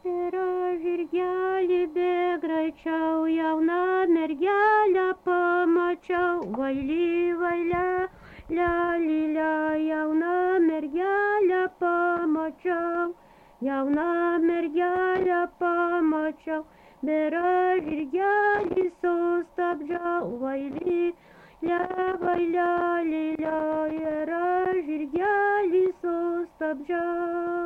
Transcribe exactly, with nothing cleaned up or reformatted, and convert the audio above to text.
Ir aš žirgelį bėgraičiau, jauną mergelę pamačiau, valy, valia, lialia, jauną mergelę pamačiau, jauną mergelę pamačiau, ir aš žirgelį sustabdžiau, valy, lia, valia, lilia, ir aš žirgelį sustabdžiau.